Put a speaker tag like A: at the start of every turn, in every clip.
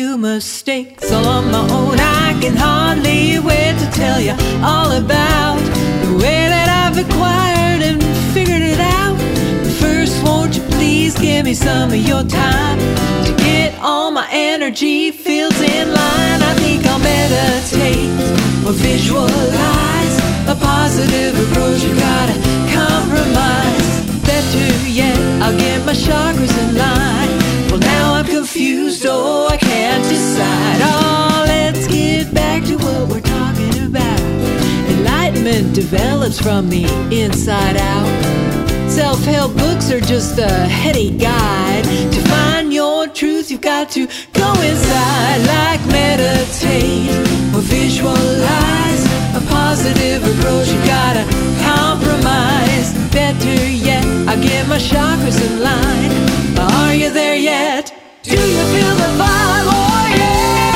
A: few mistakes all on my own. I can hardly wait to tell you all about the way that I've acquired and figured it out. But first, won't you please give me some of your time to get all my energy fields in line? I think I'll meditate or visualize a positive approach. You gotta compromise. Better yet, I'll get my chakras in line. Well, now I'm confused, oh, I can't decide. Oh, let's get back to what we're talking about. Enlightenment develops from the inside out. Self-help books are just a heady guide. To find your truth, you've got to go inside. Like meditate or visualize a positive approach. You gotta compromise. Better yet, I'll get my chakras in line. Are you there yet? Do you feel the vibe? Oh yeah!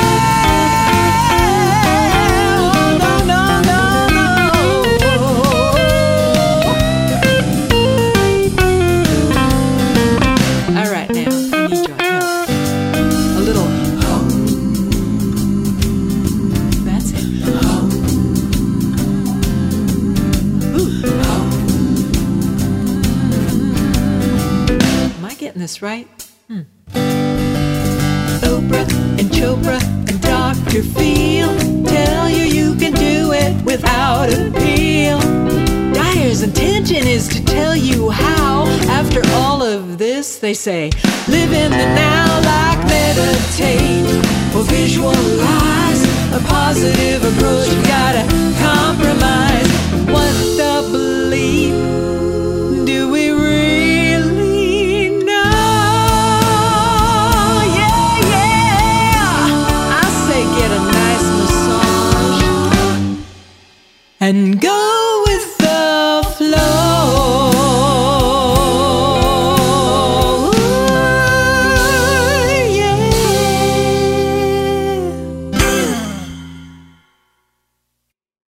A: Oh, no, no, no, no. All right, now I need your help. A little hum. That's it. Hum. Ooh. Hum. Am I getting this right? Oprah and Chopra and Dr. Phil tell you you can do it without appeal. Dyer's intention is to tell you how. After all of this, they say, live in the now. Like meditate or visualize a positive approach. You gotta compromise. What the bleep do we really know? Yeah, yeah. I say get a nice massage and go